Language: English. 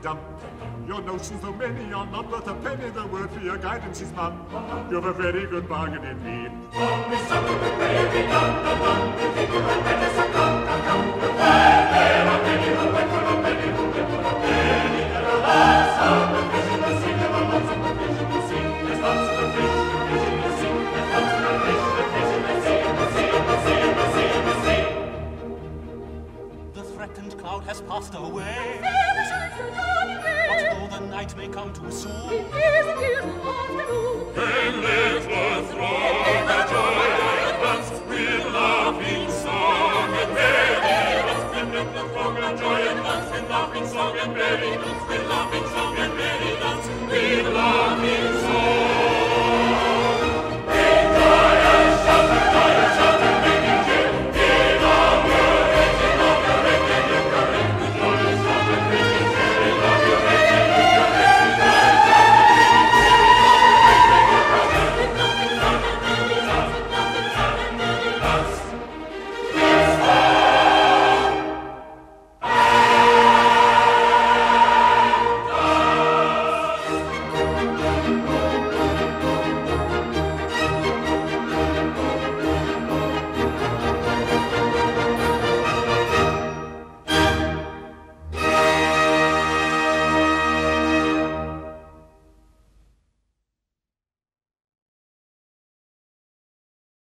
dumb. Your notions, though many, are not worth a penny. The word for your guidance is mum. You've a very good bargain indeed. Only something to pray be done, done. You think you had better succumb, come. But when there are many who wait for a penny, who wait for a penny, there are lots of the fish in the sea, there are lots of the fish in the sea. There's lots of the fish in the sea. There's lots of the fish in the sea, in the sea, in the sea, in the sea, in the sea. The threatened cloud has passed away. The night may come too soon. It is a beautiful afternoon. Then let us throng the joyous dance with laughing song and merry dance. Then let us throng the joyous dance with laughing song and merry dance with laughing song.